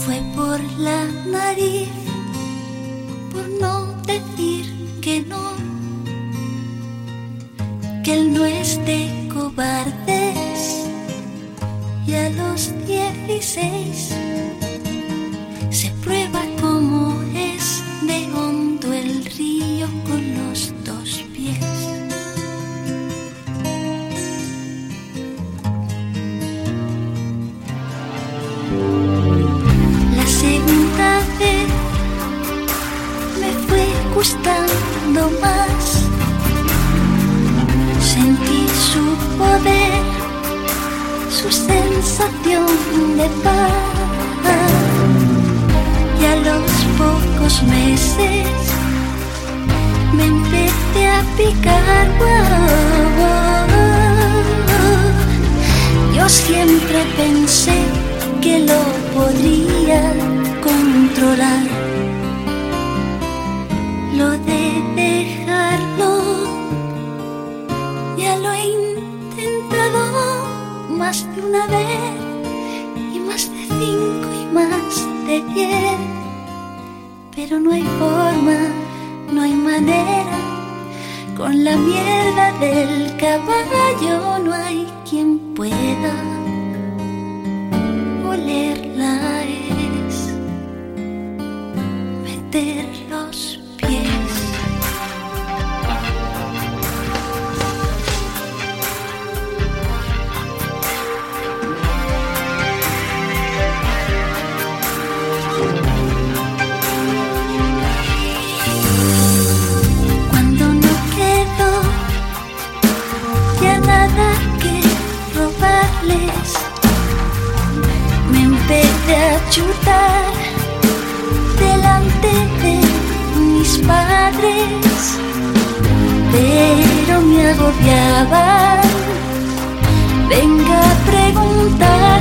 Fue por la nariz, por no decir que no, que él no es de cobardes. Y a los 16 se prueba cómo es de hondo el río con los dos pies. La segunda vez me fue gustando más, sentí su poder, su sensación de paz, y a los pocos meses me empecé a picar. Yo siempre pensé que lo podría controlar, lo de dejarlo ya lo he intentado más de una vez, y más de 5 y más de 10, pero no hay forma, no hay manera, con la mierda del caballo no hay quien pueda olerla, es meter los pies. Cuando no quedó ya nada que robarles, me empecé a chutar delante de mis padres, pero me agobiaban. Venga a preguntar,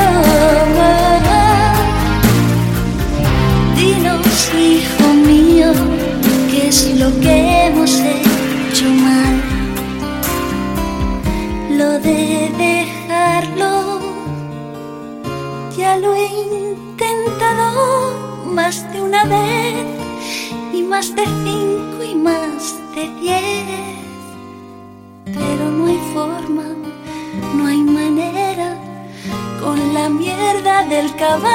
dinos, hijo mío, qué es lo que hemos hecho mal. Lo de dejarlo ya lo he intentado más de una vez, y más de 5 y más de 10, pero no hay forma, no hay manera, con la mierda del caballo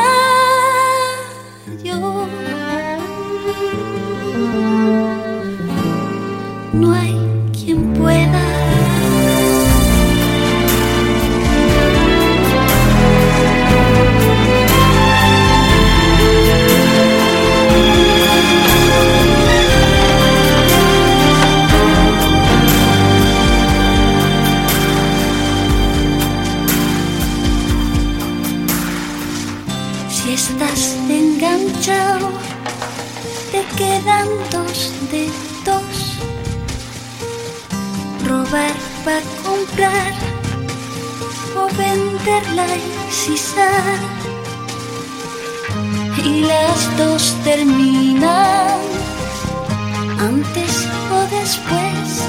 no hay quien pueda. Si estás enganchado, te quedan 2 dedos: robar para comprar o venderla y sisar, y las 2 terminan antes o después,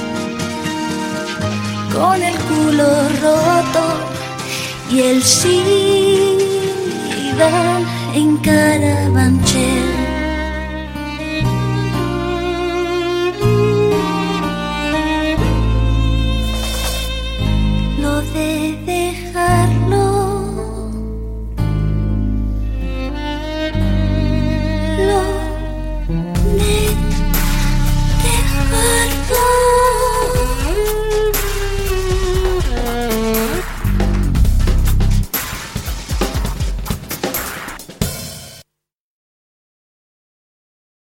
con el culo roto y el SIDA en Carabanchel.